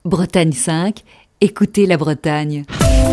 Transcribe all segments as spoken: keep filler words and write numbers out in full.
Bretagne cinq, écoutez la Bretagne.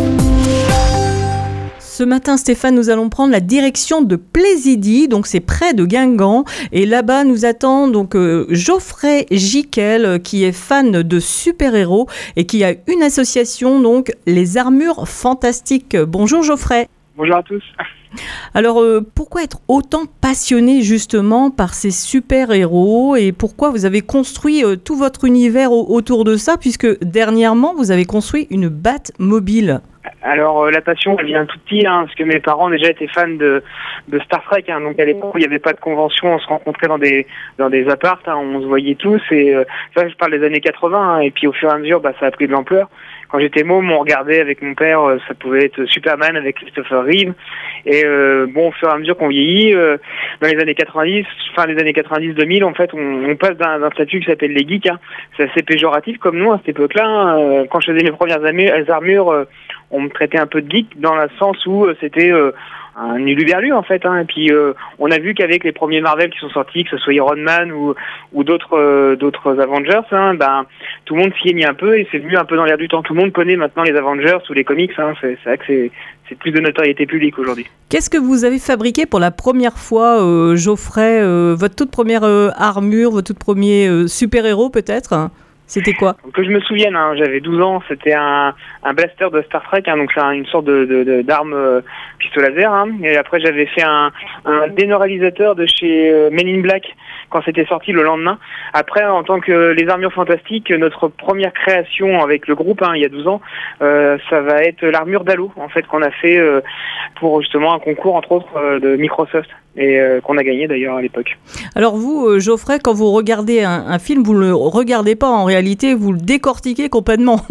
Ce matin, Stéphane, nous allons prendre la direction de Plaisidy, donc c'est près de Guingamp. Et là-bas, nous attend donc euh, Geoffrey Giquel, qui est fan de super-héros et qui a une association, donc les Armures Fantastiques. Bonjour Geoffrey. Bonjour à tous. Alors, euh, pourquoi être autant passionné justement par ces super-héros et pourquoi vous avez construit euh, tout votre univers au- autour de ça, puisque dernièrement, vous avez construit une Batmobile. Alors euh, la passion elle vient tout petit, hein, parce que mes parents déjà étaient fans de, de Star Trek, hein, donc à l'époque où il n'y avait pas de convention, on se rencontrait dans des dans des apparts, hein, on se voyait tous, et euh, ça je parle des années quatre-vingts, hein, et puis au fur et à mesure bah, ça a pris de l'ampleur. Quand j'étais môme, on regardait avec mon père, euh, ça pouvait être Superman avec Christopher Reeve, et euh, bon au fur et à mesure qu'on vieillit, euh, dans les années quatre-vingt-dix, fin des années quatre-vingt-dix deux mille, en fait on, on passe d'un, d'un statut qui s'appelle les geeks, hein. C'est assez péjoratif comme nous à cette époque-là, hein. Euh, quand je faisais mes premières amé- armures, euh, on me traitait un peu de geek dans le sens où euh, c'était euh, un uluberlu en fait, hein. Et puis euh, on a vu qu'avec les premiers Marvel qui sont sortis, que ce soit Iron Man ou ou d'autres euh, d'autres Avengers, hein, ben tout le monde s'y est mis un peu et c'est venu un peu dans l'air du temps. Tout le monde connaît maintenant les Avengers ou les comics, hein. C'est, c'est vrai que c'est c'est plus de notoriété publique aujourd'hui. Qu'est-ce que vous avez fabriqué pour la première fois, euh, Geoffrey, euh, votre toute première euh, armure, votre tout premier euh, super-héros peut-être, hein? C'était quoi? Que je me souvienne, hein, j'avais douze ans, c'était un, un blaster de Star Trek, hein, donc c'est un, une sorte de, de, de d'arme euh, pistolet laser, hein, et après j'avais fait un, un déneuralisateur de chez euh, Men in Black quand c'était sorti le lendemain. Après, en tant que les Armures Fantastiques, notre première création avec le groupe, hein, il y a douze ans, euh, ça va être l'armure d'Halo, en fait, qu'on a fait euh, pour justement un concours, entre autres, euh, de Microsoft, et euh, qu'on a gagné d'ailleurs à l'époque. Alors vous, euh, Geoffrey, quand vous regardez un, un film, vous ne le regardez pas en réalité, vous le décortiquez complètement.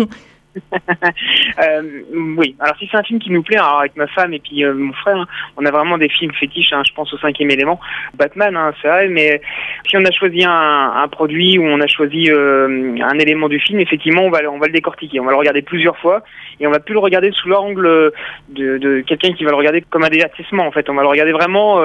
euh, oui, alors si c'est un film qui nous plaît, alors avec ma femme et puis euh, mon frère, hein, on a vraiment des films fétiches, hein, je pense au Cinquième Élément, Batman, hein, c'est vrai, mais si on a choisi un, un produit ou on a choisi euh, un élément du film, effectivement on va, on va le décortiquer, on va le regarder plusieurs fois et on va plus le regarder sous l'angle de, de quelqu'un qui va le regarder comme un divertissement en fait, on va le regarder vraiment... Euh,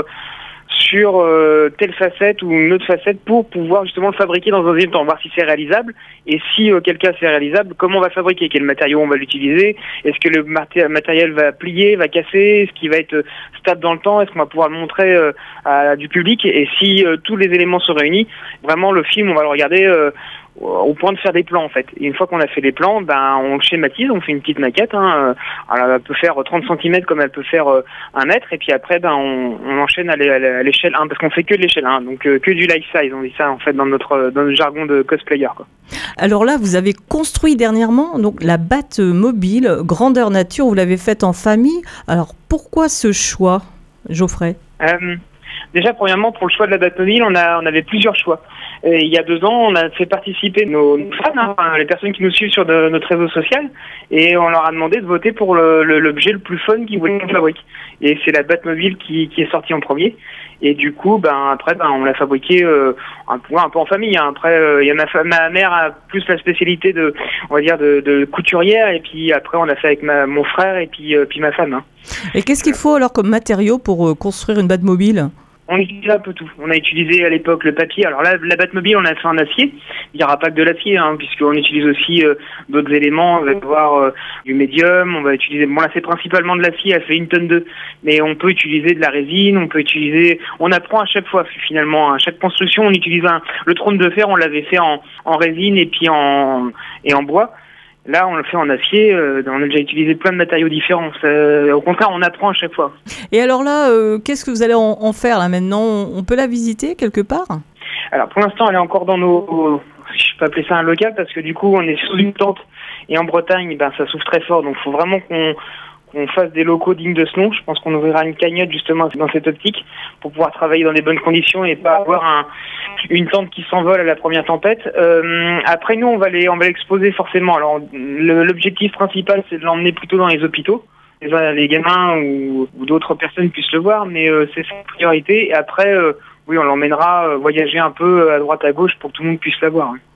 sur euh, telle facette ou une autre facette pour pouvoir justement le fabriquer dans un deuxième temps, voir si c'est réalisable et si euh, quel cas c'est réalisable, comment on va le fabriquer, quel matériau on va l'utiliser, est-ce que le maté- matériel va plier, va casser, est-ce qu'il va être stable dans le temps, est-ce qu'on va pouvoir le montrer euh, à du public, et si euh, tous les éléments sont réunis, vraiment le film on va le regarder euh, au point de faire des plans en fait. Et une fois qu'on a fait les plans, ben on le schématise, on fait une petite maquette, hein. Alors, elle peut faire trente centimètres comme elle peut faire euh, un mètre, et puis après ben on, on enchaîne à l'échelle un, parce qu'on fait que de l'échelle un, donc euh, que du life size, on dit ça en fait dans notre dans notre jargon de cosplayer, quoi. Alors là, vous avez construit dernièrement donc la Batmobile grandeur nature, vous l'avez faite en famille. Alors pourquoi ce choix, Geoffrey? euh, Déjà, premièrement, pour le choix de la Batmobile, on a on avait plusieurs choix. Et il y a deux ans, on a fait participer nos, nos fans, hein, les personnes qui nous suivent sur de, notre réseau social, et on leur a demandé de voter pour le, le, l'objet le plus fun qu'ils voulaient qu'on fabrique. Et c'est la Batmobile qui, qui est sortie en premier. Et du coup, ben après, ben on l'a fabriqué euh, un peu un peu en famille, hein. Après, euh, il y a ma, ma mère a plus la spécialité de, on va dire, de, de couturière, et puis après, on l'a fait avec ma, mon frère et puis euh, puis ma femme, hein. Et qu'est-ce qu'il faut alors comme matériau pour euh, construire une Batmobile? On utilise un peu tout. On a utilisé à l'époque le papier. Alors là, la Batmobile, on a fait en acier. Il n'y aura pas que de l'acier, hein, puisqu'on utilise aussi euh, d'autres éléments. On va avoir euh, du médium. On va utiliser. Bon là, c'est principalement de l'acier. Elle fait une tonne deux. Mais on peut utiliser de la résine. On peut utiliser. On apprend à chaque fois finalement. À chaque construction, on utilise un. Le trône de fer, on l'avait fait en, en résine et puis en et en bois. Là, on le fait en acier, euh, on a déjà utilisé plein de matériaux différents. Ça, au contraire, on apprend à chaque fois. Et alors là, euh, qu'est-ce que vous allez en, en faire là maintenant? On peut la visiter quelque part? Alors, pour l'instant, elle est encore dans nos... Je peux appeler ça un local, parce que du coup, on est sous une tente. Et en Bretagne, ben, ça souffle très fort. Donc, il faut vraiment qu'on... qu'on fasse des locaux dignes de ce nom. Je pense qu'on ouvrira une cagnotte justement dans cette optique pour pouvoir travailler dans des bonnes conditions et pas avoir un, une tente qui s'envole à la première tempête. Euh, après nous, on va les, on va l'exposer forcément. Alors le, l'objectif principal, c'est de l'emmener plutôt dans les hôpitaux. Déjà, les gamins ou, ou d'autres personnes puissent le voir, mais euh, c'est sa priorité. Et après, euh, oui, on l'emmènera euh, voyager un peu à droite à gauche pour que tout le monde puisse la voir.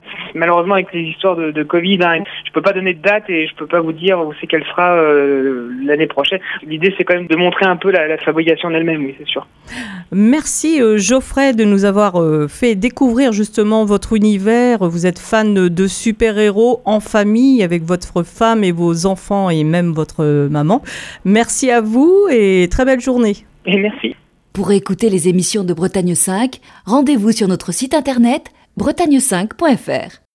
Malheureusement, avec les histoires de, de Covid, hein, je peux pas donner de date et je peux pas vous dire où c'est qu'elle sera euh, l'année prochaine. L'idée, c'est quand même de montrer un peu la, la fabrication en elle-même, oui, c'est sûr. Merci euh, Geoffrey de nous avoir euh, fait découvrir justement votre univers. Vous êtes fan de super-héros en famille avec votre femme et vos enfants et même votre euh, maman. Merci à vous et très belle journée. Et merci. Pour écouter les émissions de Bretagne cinq, rendez-vous sur notre site internet bretagne cinq point f r.